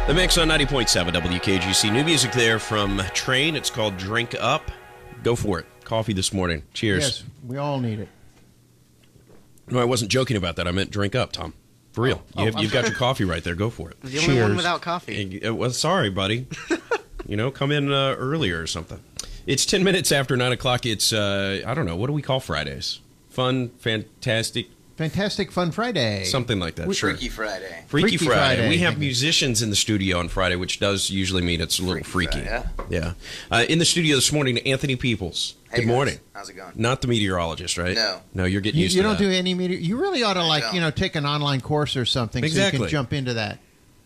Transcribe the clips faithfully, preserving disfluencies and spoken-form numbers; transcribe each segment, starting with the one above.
The mix on ninety point seven W K G C. New music there from Train. It's called Drink Up. Go for it. Coffee this morning. Cheers. Yes, we all need it. No, I wasn't joking about that. I meant drink up, Tom. For real. Oh, you have, oh, you've got your coffee right there. Go for it. The only Cheers. one without coffee. And, uh, well, sorry, buddy. You know, come in uh, earlier or something. It's ten minutes after nine o'clock. It's, uh, I don't know, what do we call Fridays? Fun, fantastic, Fantastic Fun Friday. something like that. We- Sure. Freaky Friday. Freaky, Freaky Friday. Friday. We have Thank you. musicians in the studio on Friday, which does usually mean it's a little Freaky freaky. Friday, Yeah. Uh, in the studio this morning, Anthony Peoples. Hey, Good guys. morning. How's it going? Not the meteorologist, right? No. No, you're getting You, used you to don't that. do any media. You really ought to, like, don't. you know, take an online course or something so you Exactly. can jump into that.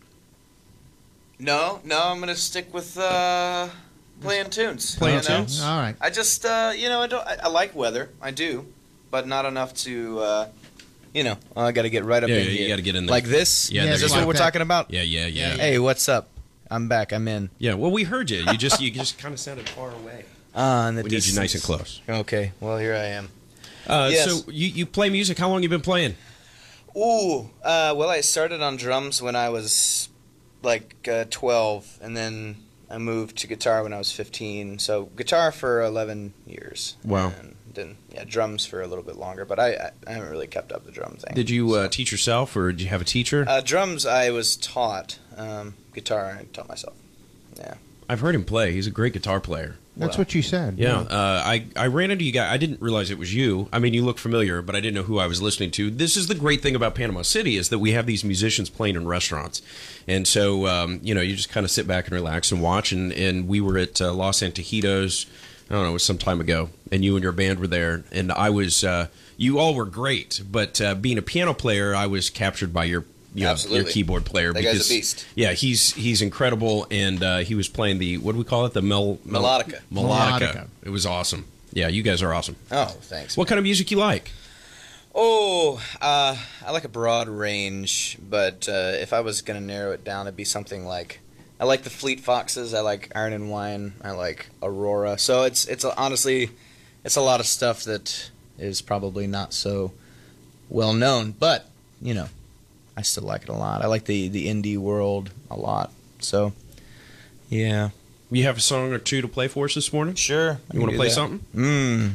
No, no, I'm gonna stick with uh, playing tunes. Playing you know? tunes? All right. I just, uh, you know, I don't. I, I like weather. I do, but not enough to, uh, you know. I got to get right up Yeah, in yeah, you here. gotta get in there. Like this. Yeah, there Is you this go. what we're Like talking about? Yeah, yeah, yeah. Yeah, Yeah, Hey, what's up? I'm back. I'm in. well, we heard you. You just you just kind of sounded far away. Ah, in the We need you distance. nice and close. Okay. Well, here I am. Uh, Yes. So you, you play music. How long you been playing? Ooh, uh, well, I started on drums when I was like uh, twelve, and then I moved to guitar when I was fifteen. So guitar for eleven years. Wow. And then, yeah, drums for a little bit longer, but I, I, I haven't really kept up the drum thing. Did you uh, So- teach yourself, or did you have a teacher? Uh, drums, I was taught. Um, guitar, I taught myself. Yeah. I've heard him play. He's a great guitar player. That's Well, what you said. Yeah, uh, I, I ran into you guys. I didn't realize it was you. I mean, you look familiar, but I didn't know who I was listening to. This is the great thing about Panama City is that we have these musicians playing in restaurants. And so, um, you know, you just kind of sit back and relax and watch. And, and we were at uh, Los Antojitos, I don't know, it was some time ago, and you and your band were there. And I was, uh, you all were great, but uh, being a piano player, I was captured by your you know, your Absolutely. keyboard player. That guy's a because, beast. Yeah, he's he's incredible, and uh, he was playing the, what do we call it, the mel, mel- Melodica. Melodica. Melodica. It was awesome. Yeah, you guys are awesome. Oh, thanks. What kind of music you like? Oh, uh, I like a broad range, but uh, if I was going to narrow it down, it'd be something like I like the Fleet Foxes, I like Iron and Wine, I like Aurora. So it's it's a, honestly, it's a lot of stuff that is probably not so well known, but you know, I still like it a lot. I like the the indie world a lot. So, yeah, You have a song or two to play for us this morning? sure. You want to play something? Mm.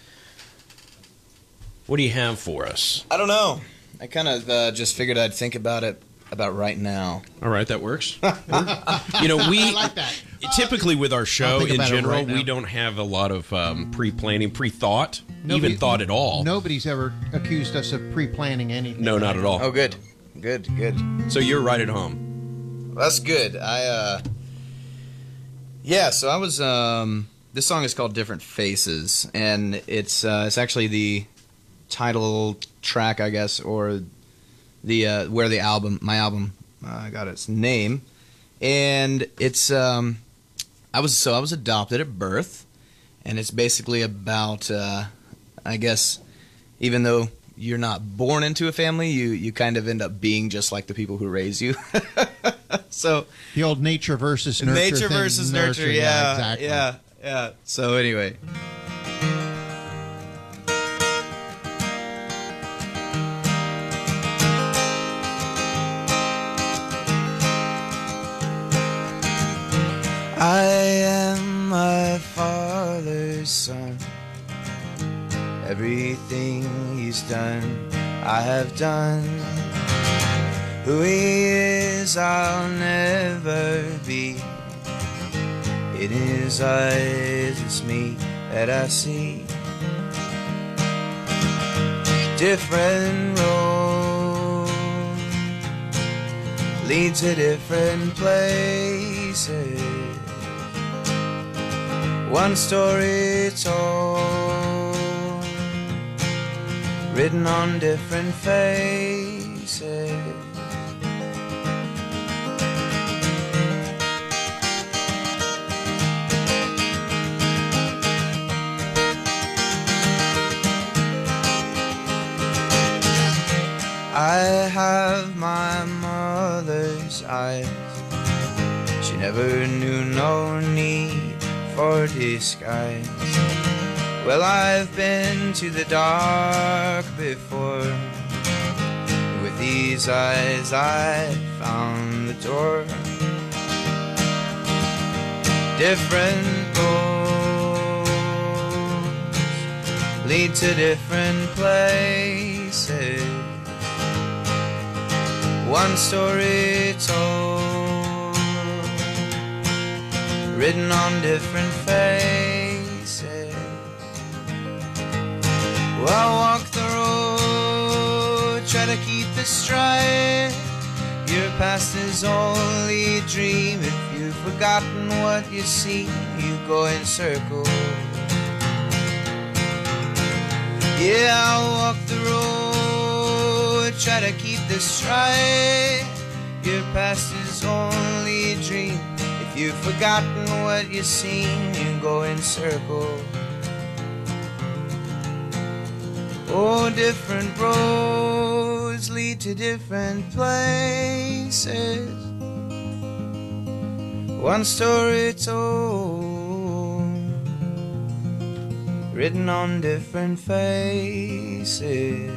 What do you have for us? I don't know. I kind of uh, just figured I'd think about it about right now. All right, that works. You know, we I like that. typically with our show think in about it general, right now. we don't have a lot of um, pre-planning, pre-thought, Nobody- even thought at all. Nobody's ever accused us of pre-planning anything. No, not at all. Oh, good, good, good. So you're right at home. That's good. I uh Yeah, so I was um this song is called Different Faces, and it's uh it's actually the title track, I guess, or the uh where the album my album uh, got its name. And it's um I was so I was adopted at birth, and it's basically about uh I guess even though you're not born into a family, you you kind of end up being just like the people who raise you. So The old nature versus nurture. nature thing. versus nurture, yeah, exactly. yeah, yeah. So anyway, I am my father's son. Everything he's done, I have done. Who he is, I'll never be. In his eyes, it's me that I see. Different roads lead to different places. One story told, written on different faces. I have my mother's eyes. She never knew no need for disguise. Well, I've been to the dark before. With these eyes I found the door. Different roads lead to different places. One story told, written on different faces. Well, walk the road, try to keep the stride. Your past is only a dream. If you've forgotten what you see, you go in circles. Yeah, I'll walk the road, try to keep the stride. Your past is only a dream. If you've forgotten what you've seen, you go in circles. Oh, different roads lead to different places. One story told, written on different faces.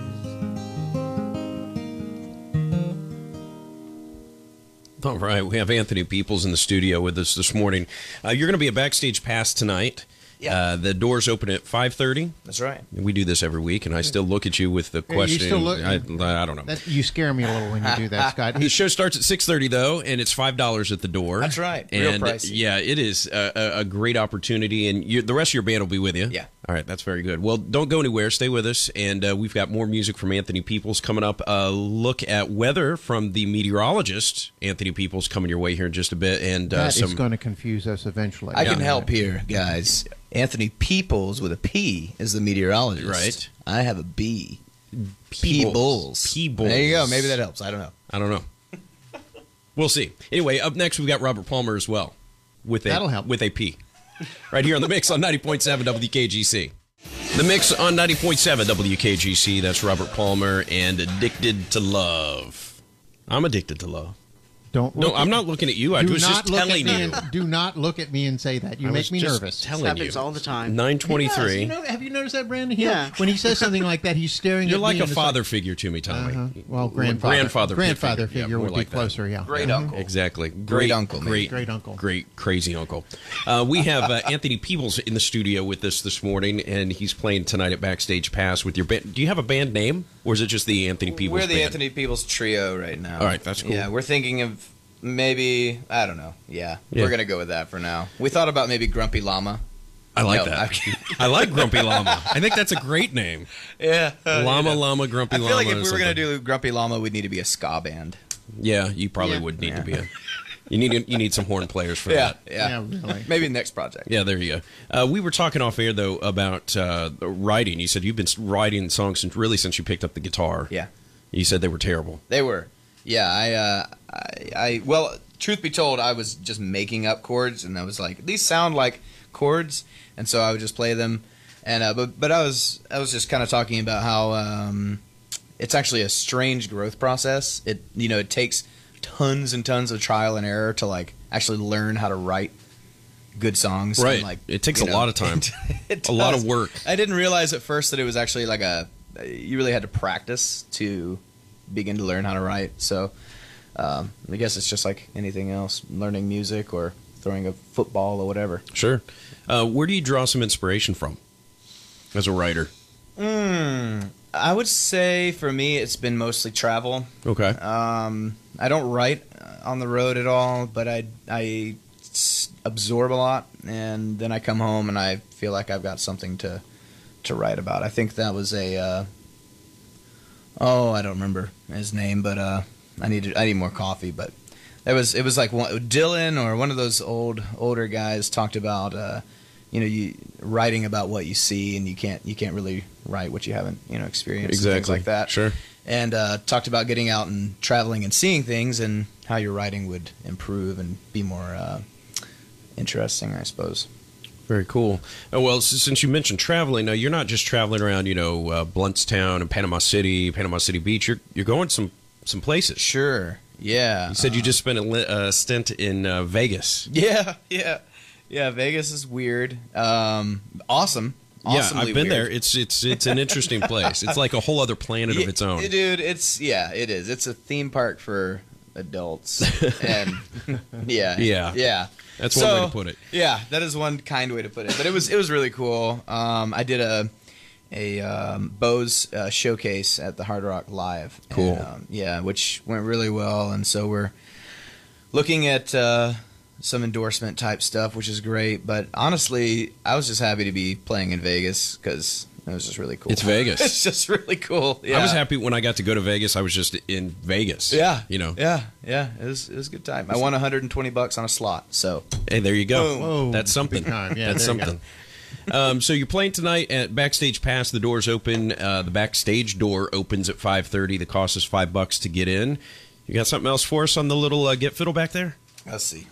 All right, we have Anthony Peoples in the studio with us this morning. Uh, you're going to be a Backstage Pass tonight. Yeah. Uh, the doors open at five thirty. That's right. We do this every week, and I still look at you with the Yeah, you question. still look- I, I don't know. That, you scare me a little when you do that, Scott. The show starts at six thirty, though, and it's five dollars at the door. That's right. Real And pricey. yeah, it is a, a, a great opportunity, and you, the rest of your band will be with you. Yeah. All right, that's very good. Well, don't go anywhere. Stay with us, and uh, we've got more music from Anthony Peoples coming up. A look at weather from the meteorologist, Anthony Peoples, coming your way here in just a bit. And uh, That some is going to confuse us eventually. I can help here, guys. Anthony Peoples with a P is the meteorologist. Right. I have a B. Peoples. Peoples. There you go. Maybe that helps. I don't know. I don't know. We'll see. Anyway, up next we've got Robert Palmer as well, with a That'll help. with a P, right here on the Mix on ninety point seven W K G C. The Mix on ninety point seven W K G C. That's Robert Palmer and Addicted to Love. I'm addicted to love. Don't. No, look I'm at- not looking at you. I do was not just look at telling me you. and- do not look at me and say that. You I make was me just nervous. telling happens you. all the time. nine Yes, twenty-three. you know, have you noticed that, Brandon? He- Yeah. When he says something like that, he's staring You're at like me. a and it's father figure to me, Tommy. Uh-huh. Well, grandfather. Grandfather Grandfather figure. figure, Yeah, more would like be that. closer, yeah. Great Mhm. uncle. Exactly. Great, uncle, man. Great, Great uncle. Great, crazy uncle. Uh, we have uh, Anthony Peoples in the studio with us this morning, and he's playing tonight at Backstage Pass with your band. Do you have a band name, or is it just the Anthony Peoples We're the band? Anthony Peoples trio right now. All right, that's cool. Yeah, we're thinking of maybe, I don't know. Yeah, Yeah. we're going to go with that for now. We thought about maybe Grumpy Llama. I like No, that. I'm- I like Grumpy Llama. I think that's a great name. Yeah. Llama, Llama, Grumpy I Llama. feel like if or we were going something. to do Grumpy Llama, we'd need to be a ska band. Yeah, you probably Yeah. would need Yeah. to be a. You need you need some horn players for Yeah, that. yeah. Yeah, really. Maybe the next project. Yeah, there you go. Uh, we were talking off air though about uh, writing. You said you've been writing songs since really since you picked up the guitar. Yeah. You said they were terrible. They were. Yeah, I, uh, I, I, well, truth be told, I was just making up chords, and I was like, these sound like chords, and so I would just play them. And uh, but but I was I was just kind of talking about how um, it's actually a strange growth process. It you know it takes tons and tons of trial and error to like actually learn how to write good songs. Right. And, like, It takes you a know, lot of time. it A lot does. of work. I didn't realize at first that it was actually like a you really had to practice to begin to learn how to write. So um, I guess it's just like anything else, learning music or throwing a football or whatever. Sure. Uh, where do you draw some inspiration from as a writer? Mm, I would say for me, it's been mostly travel. Okay. Um, I don't write on the road at all, but I I s- absorb a lot, and then I come home and I feel like I've got something to to write about. I think that was a uh, oh I don't remember his name, but uh, I need I need more coffee. But it was it was like one, Dylan or one of those old older guys talked about uh, you know you writing about what you see, and you can't you can't really write what you haven't you know experienced and things Exactly. like that. Sure. And uh, talked about getting out and traveling and seeing things, and how your writing would improve and be more uh, interesting, I suppose. Very cool. Oh, well, s- since you mentioned traveling, now you're not just traveling around, you know, uh, Bluntstown and Panama City, Panama City Beach. You're you're going some some places. Sure. Yeah. You said you Uh, just spent a li- uh, stint in uh, Vegas. Yeah. Yeah. Yeah. Vegas is weird. Um, awesome. Yeah, Awesomely I've been weird. there. It's it's it's an interesting place. It's like a whole other planet Yeah, of its own. dude. It's yeah, it is. It's a theme park for adults. And yeah, Yeah. yeah. That's So, one way to put it. Yeah, that is one kind way to put it. But it was it was really cool. Um, I did a a um, Bose uh, showcase at the Hard Rock Live. Cool. And, um, yeah, which went really well, and so we're looking at uh, some endorsement type stuff, which is great. But honestly, I was just happy to be playing in Vegas because it was just really cool. It's Vegas. It's just really cool. Yeah. I was happy when I got to go to Vegas. I was just in Vegas. Yeah, You know. Yeah, yeah. It was it was a good time. I won one hundred twenty bucks on a slot. So Hey, there you go. Boom. Whoa, That's something. big time. Yeah, That's there you go. something. um, so you're playing tonight at Backstage Pass. The doors open. Uh, the backstage door opens at five thirty. The cost is five bucks to get in. You got something else for us on the little uh, get fiddle back there? let's see.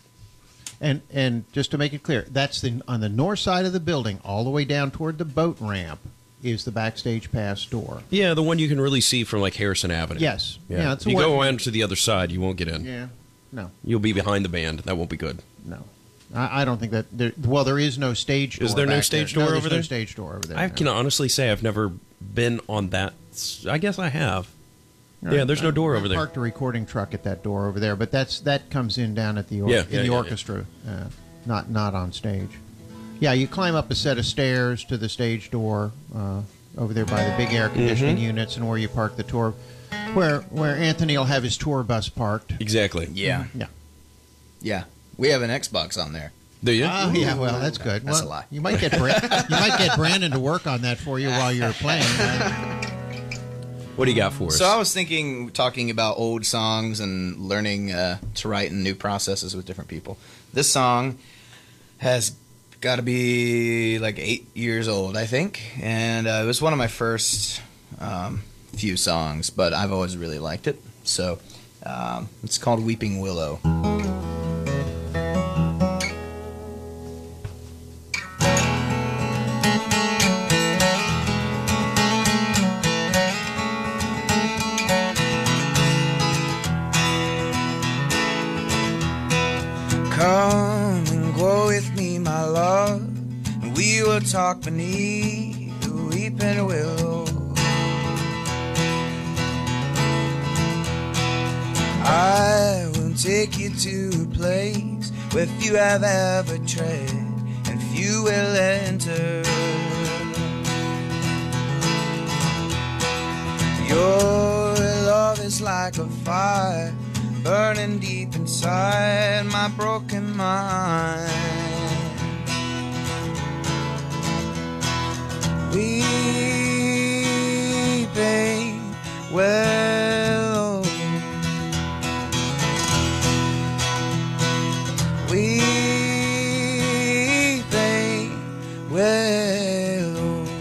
And and just to make it clear, that's the on the north side of the building, all the way down toward the boat ramp, is the backstage pass door. Yeah, the one you can really see from like Harrison Avenue. Yes. Yeah. Yeah, it's if you a go way- around to the other side, you won't get in. Yeah. No. You'll be behind the band. That won't be good. No. I, I don't think that. There, well, there is no stage door. Is there no back stage there. door no, over there's no there? stage door over there. I no. can honestly say I've never been on that. s- I guess I have. All Yeah, there's no door I over there. Parked a recording truck at that door over there, but that's that comes in down at the or- Yeah, in yeah, the yeah, orchestra, Uh, not not on stage. Yeah, you climb up a set of stairs to the stage door uh, over there by the big air conditioning Mm-hmm. units, and where you park the tour, where where Anthony will have his tour bus parked. Exactly. Yeah, Yeah. yeah. We have an Xbox on there. Do you? Oh yeah, well that's good. That's well, a lie. You might get Bra- you might get Brandon to work on that for you while you're playing. Uh, What do you got for us? So I was thinking, talking about old songs and learning uh, to write in new processes with different people. This song has got to be like eight years old, I think, and uh, it was one of my first um, few songs, but I've always really liked it. So um, it's called Weeping Willow. Come and go with me, my love, and we will talk beneath the weeping willow. I will take you to a place where few have ever tread, and few will enter. Your love is like a fire burning deep inside my broken mind. Weeping willow, weeping willow.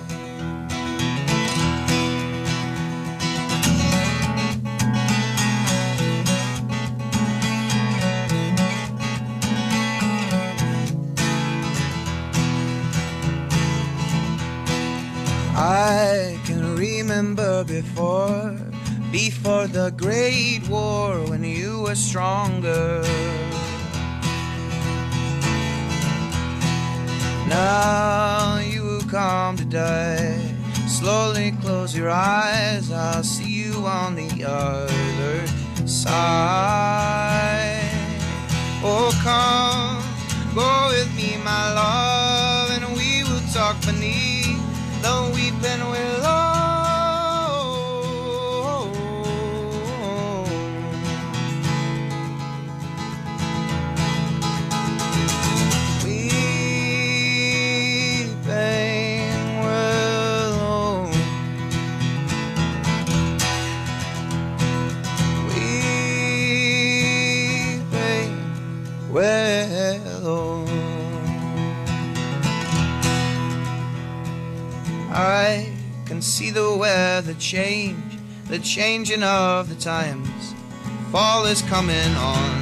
I can remember before, before the Great War, when you were stronger. Now you will come to die. Slowly close your eyes, I'll see you on the other side. Oh, come, go with me, my love, and we will talk beneath the weeping willow. Weeping willow, weeping willow. I can see the weather change, the changing of the times. Fall is coming on.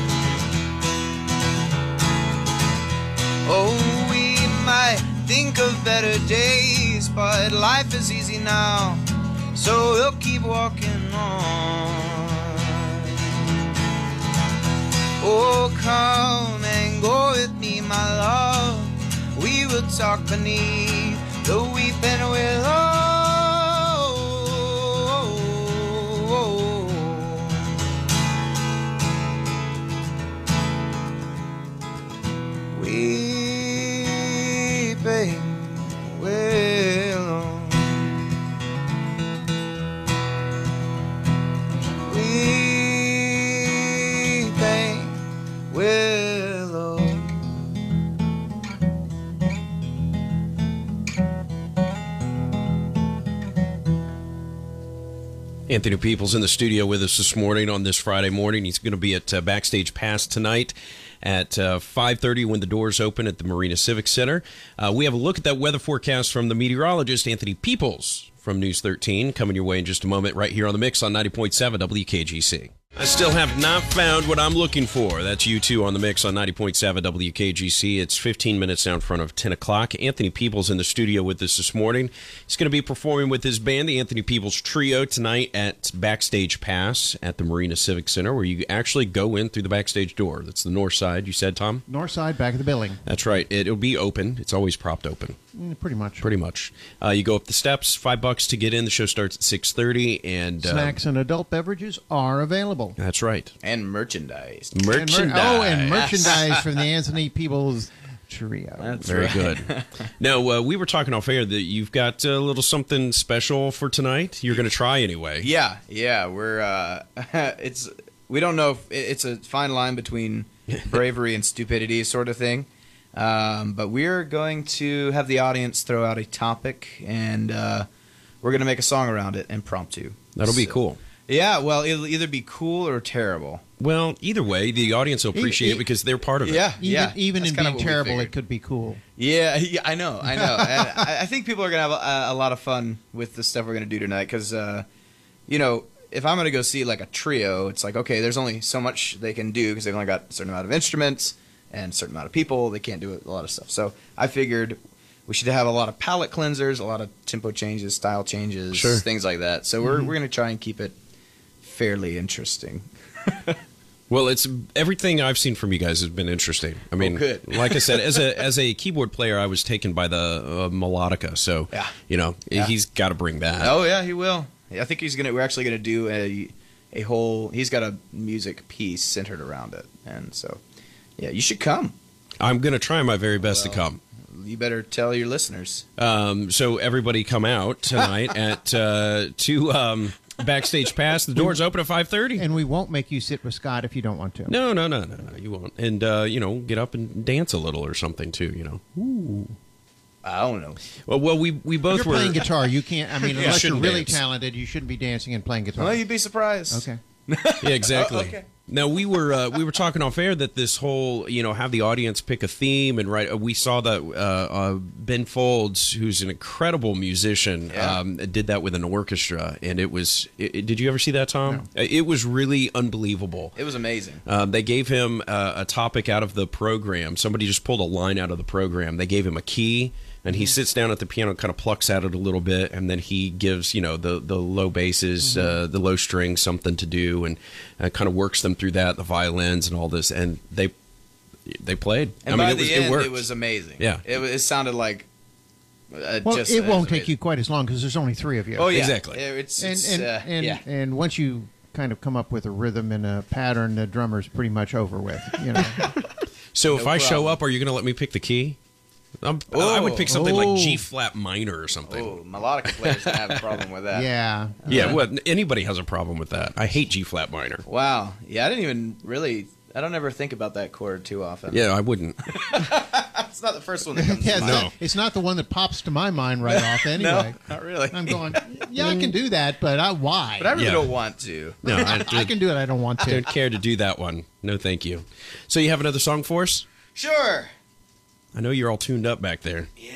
Oh, we might think of better days, but life is easy now, so we'll keep walking on. Oh, come and go with me, my love. We will talk beneath the weeping willow. Anthony Peoples in the studio with us this morning on this Friday morning. He's going to be at uh, Backstage Pass tonight at uh, five thirty when the doors open at the Marina Civic Center. Uh, we have a look at that weather forecast from the meteorologist Anthony Peoples from News thirteen, coming your way in just a moment right here on The Mix on ninety point seven W K G C. I still have not found what I'm looking for. That's you two on The Mix on ninety point seven W K G C. It's fifteen minutes now in front of ten o'clock. Anthony Peoples in the studio with us this morning. He's going to be performing with his band, the Anthony Peoples Trio, tonight at Backstage Pass at the Marina Civic Center, where you actually go in through the backstage door. That's the north side, you said, Tom? North side, back of the building. That's right. It, it'll be open. It's always propped open. Mm, pretty much. Pretty much. Uh, you go up the steps, five bucks to get in. The show starts at six thirty. And, uh, snacks and adult beverages are available. That's right. And merchandise. Merchandise. And mer- oh, and merchandise from the Anthony Peoples Trio. That's Very right. good. Now, uh, we were talking off air that you've got a little something special for tonight. You're going to try anyway. Yeah, yeah. We're uh, it's we don't know if it's a fine line between bravery and stupidity, sort of thing. Um, but we're going to have the audience throw out a topic, and uh, we're going to make a song around it, impromptu. That'll be So- cool. Yeah, well, it'll either be cool or terrible. Well, either way, the audience will appreciate it, it- because they're part of it. Yeah, Even, yeah. even That's in kinda being what we terrible, figured. it could be cool. Yeah, yeah, I know, I know. And I, I think people are gonna have a, a lot of fun with the stuff we're gonna do tonight because, uh, you know, if I'm gonna go see like a trio, it's like okay, there's only so much they can do because they've only got a certain amount of instruments and a certain amount of people. They can't do a lot of stuff. So I figured we should have a lot of palette cleansers, a lot of tempo changes, style changes, Sure. things like that. So we're we're gonna try and keep it fairly interesting. Well, it's everything I've seen from you guys has been interesting. I mean, good. like I said, as a as a keyboard player, I was taken by the uh, melodica. So, Yeah. you know, Yeah. he's got to bring that. Oh yeah, he will. I think he's gonna. We're actually gonna do a a whole. He's got a music piece centered around it, and so yeah, you should come. I'm going to try my very best to Well, come. You better tell your listeners. Um, so everybody come out tonight at uh, to um, Backstage Pass. The doors open at five thirty. And we won't make you sit with Scott if you don't want to. No, no, no, no, no. You won't. And uh, you know, get up and dance a little or something too. You know. Ooh. I don't know. Well, well, we we both You're were playing guitar. You can't. I mean, Yeah, unless you're shouldn't really dance. talented, you shouldn't be dancing and playing guitar. Well, you'd be surprised. Okay. Yeah, exactly. Oh, okay. Now we were uh, we were talking off air that this whole, you know, have the audience pick a theme and write. We saw that uh, uh, Ben Folds, who's an incredible musician, Yeah. um, did that with an orchestra, and it was. It, it- did you ever see that, Tom? It was really unbelievable. It was amazing. Um, they gave him uh, a topic out of the program. Somebody just pulled a line out of the program. They gave him a key, and he sits down at the piano, kind of plucks at it a little bit, and then he gives, you know, the, the low basses, uh, the low strings something to do, and uh, kind of works them through that, the violins and all this, and they they played. And I mean, by it was, the it end, worked. it was amazing. Yeah. It, wa- it sounded like. Uh, Well, just, it uh, won't was take amazing. you quite as long because there's only three of you. Oh yeah, Exactly. Yeah, It's, And it's, and uh, and, yeah. and once you kind of come up with a rhythm and a pattern, the drummer's pretty much over with. You know. So if No I show problem. up, are you going to let me pick the key? I'm, I would pick something Oh. like G flat minor or something. Oh, melodic players have a problem with that. yeah. Yeah, well, anybody has a problem with that. I hate G flat minor. Wow. Yeah, I didn't even really. I don't ever think about that chord too often. Yeah, I wouldn't. It's not the first one that comes Yeah, to it's, mind. not, it's not the one that pops to my mind right off anyway. No, not really. I'm going, yeah, I can do that, but I, why? But I really Yeah. don't want to. No, I, I can do it. I don't want to. don't care to do that one. No, thank you. So you have another song for us? Sure. I know you're all tuned up back there. Yeah.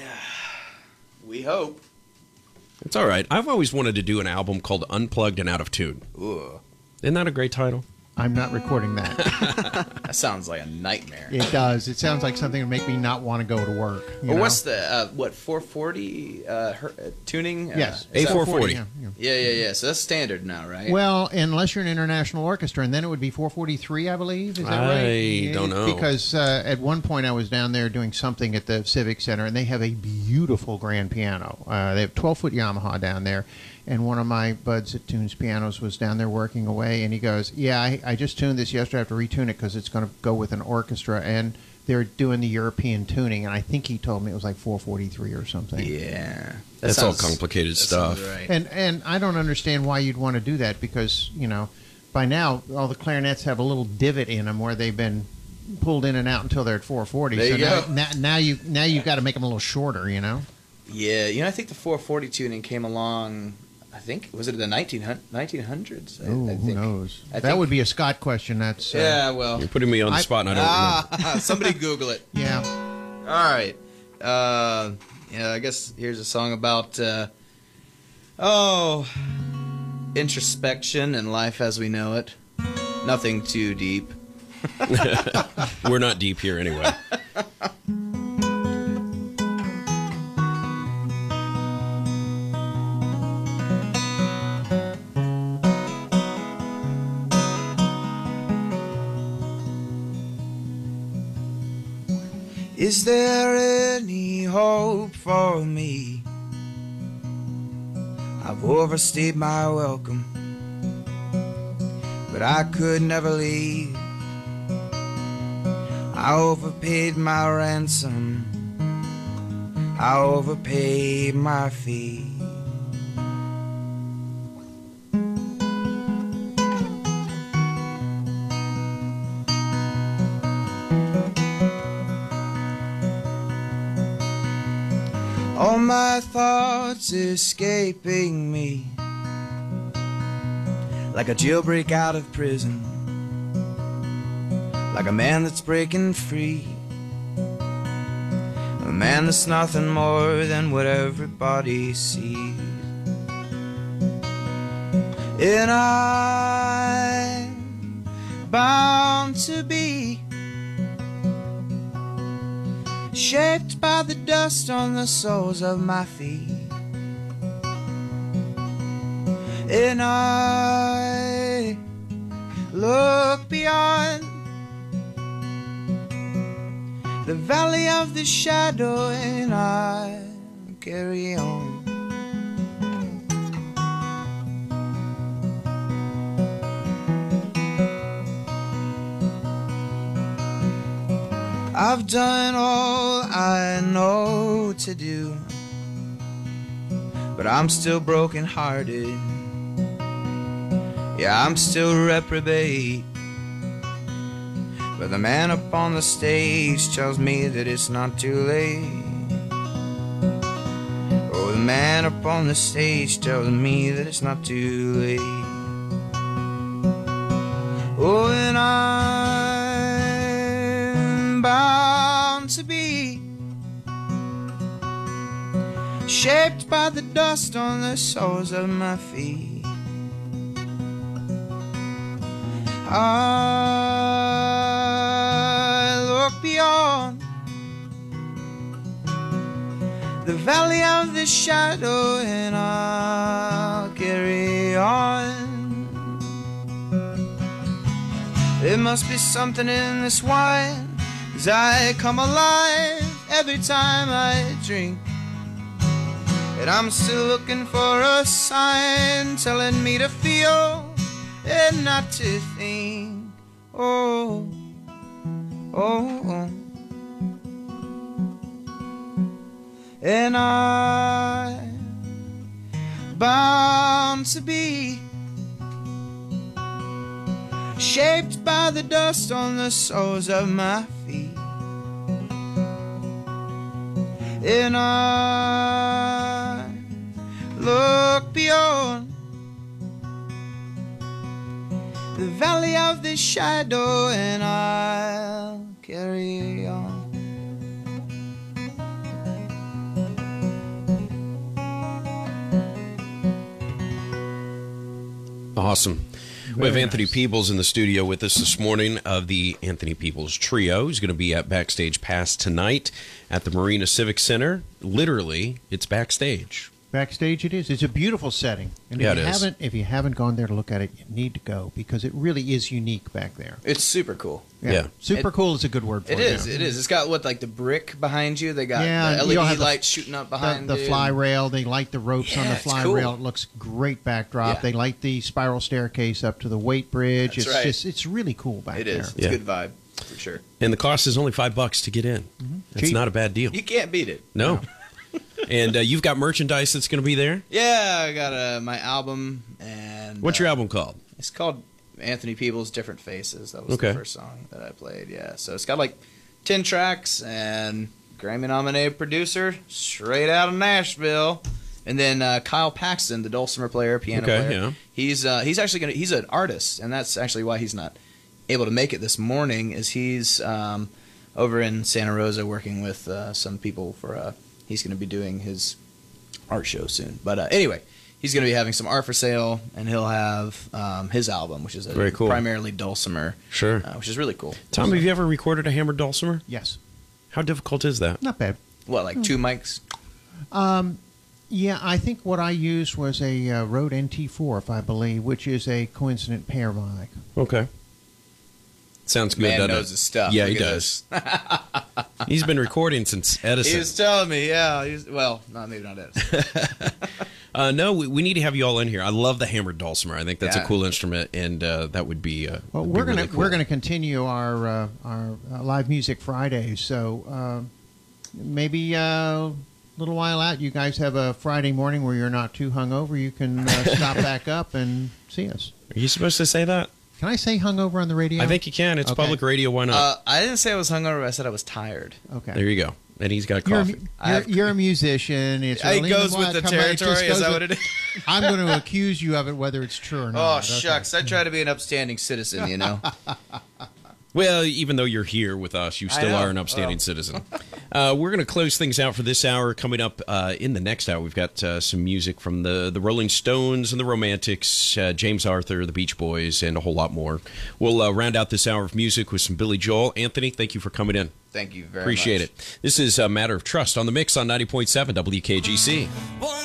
We hope. It's all right. I've always wanted to do an album called Unplugged and Out of Tune. Ooh, Isn't that a great title? I'm not recording that. that sounds like a nightmare. It does. It sounds like something that would make me not want to go to work. you Well, know? what's the uh, what four forty uh, her, uh, tuning? Uh, Yes. is A that- four forty. Yeah, yeah. Yeah, yeah, yeah. So that's standard now, right? Well, unless you're an international orchestra, and then it would be four forty-three, I believe. Is that right? I Yeah, don't know. Because uh, at one point I was down there doing something at the Civic Center, and they have a beautiful grand piano. Uh, they have twelve-foot Yamaha down there, and one of my buds that tunes pianos was down there working away, and he goes, yeah, I, I just tuned this yesterday. I have to retune it because it's going to go with an orchestra, and they're doing the European tuning, and I think he told me it was like four forty-three or something. yeah, that That's all sounds- complicated that stuff. sounds right. And and I don't understand why you'd want to do that because you know by now all the clarinets have a little divot in them where they've been pulled in and out until they're at four forty. There so you now, go. now now you now you've got to make them a little shorter. You know. Yeah, you know, I think the four forty tuning came along. I think was it the nineteen hundreds? I, Oh, I who think. knows? I that think- would be a Scott question. That's uh, Yeah, well, You're putting me on the I- spot, and I don't remember. ah, somebody Google it. yeah. All right. Uh, yeah, I guess here's a song about uh, oh introspection and life as we know it. Nothing too deep. We're not deep here anyway. Is there any hope for me? I've overstayed my welcome, but I could never leave. I overpaid my ransom, I overpaid my fee. All my thoughts escaping me like a jailbreak out of prison, like a man that's breaking free, a man that's nothing more than what everybody sees. And I'm bound to be shaped by the dust on the soles of my feet. And I look beyond the valley of the shadow, and I carry on. I've done all I know to do, but I'm still broken hearted. Yeah, I'm still reprobate, but the man up on the stage tells me that it's not too late. Oh, the man up on the stage tells me that it's not too late. Oh, and I'm bound to be shaped by the dust on the soles of my feet. I look beyond the valley of the shadow, and I'll carry on. There must be something in this wine, 'cause I come alive every time I drink. And I'm still looking for a sign telling me to feel and not to think. Oh, oh, oh. And I'm bound to be shaped by the dust on the soles of my feet. And I look beyond the valley of the shadow, and I'll carry on. Awesome. We have Very Anthony nice. Peebles in the studio with us this morning of the Anthony Peebles Trio. He's going to be at Backstage Pass tonight at the Marina Civic Center. Literally, it's backstage. Backstage it is. It's a beautiful setting. And Yeah, if it you is. haven't if you haven't gone there to look at it, you need to go because it really is unique back there. It's super cool. Yeah. Super It- cool is a good word for It it. is. yeah. It is. It's got what, like the brick behind you. They got Yeah, the you don't L E D have the- lights shooting up behind the, the you. fly rail. They light the ropes on Yeah, the it's fly cool. rail. It looks great backdrop. Yeah. They light the spiral staircase up to the weight bridge. That's it's right. just it's really cool back It there. is. It's Yeah. a good vibe for sure. And the cost is only five bucks to get in. That's Cheap. not a bad deal. You can't beat it. No. And uh, you've got merchandise that's going to be there? Yeah, I got uh, my album, and What's uh, your album called? It's called Anthony Peebles' Different Faces. That was Okay. the first song that I played. Yeah, so it's got like ten tracks, and Grammy-nominated producer straight out of Nashville, And then uh, Kyle Paxton, the dulcimer player, piano Okay, player. yeah. He's uh, he's actually gonna he's an artist, and that's actually why he's not able to make it this morning. Is he's um, over in Santa Rosa working with uh, some people for uh, he's going to be doing his art show soon. But uh, anyway, he's going to be having some art for sale, and he'll have um, his album, which is a Very cool. primarily dulcimer, Sure. uh, which is really cool. Tom, have you ever recorded a hammered dulcimer? Yes. How difficult is that? Not bad. What, like two mics? Um, yeah, I think what I used was a uh, Rode N T four, if I believe, which is a coincident pair mic. Okay. Sounds good, Man doesn't knows it? his stuff. Yeah, Look he at does. He's been recording since Edison. He was telling me, yeah. He was, well, not maybe not Edison. Uh, no, we, we need to have you all in here. I love the hammered dulcimer. I think that's Yeah. a cool instrument, and uh, that would be. Uh, Well, would we're be gonna really cool. we're gonna continue our uh, our uh, live music Fridays. So uh, maybe uh, a little while out, you guys have a Friday morning where you're not too hungover. You can uh, stop back up and see us. Are you supposed to say that? Can I say hungover on the radio? I think you can. It's Okay. public radio. Why not? uh, I didn't say I was hungover. I said I was tired. Okay. there you go. And he's got You're, a, coffee. mu- I you're, have- you're a musician. It's It early in the goes with morning. the Come on, it just territory. Is goes that with- what it is? I'm going to accuse you of it, whether it's true or Oh, not. Okay. shucks. I try to be an upstanding citizen, you know? Well, even though you're here with us, you I still know. are an upstanding Oh. citizen. Uh, we're going to close things out for this hour. Coming up uh, in the next hour, we've got uh, some music from the, the Rolling Stones and the Romantics, uh, James Arthur, the Beach Boys, and a whole lot more. We'll uh, round out this hour of music with some Billy Joel. Anthony, thank you for coming in. Thank you very Appreciate much. it. This is a Matter of Trust on the Mix on ninety point seven W K G C. Boy,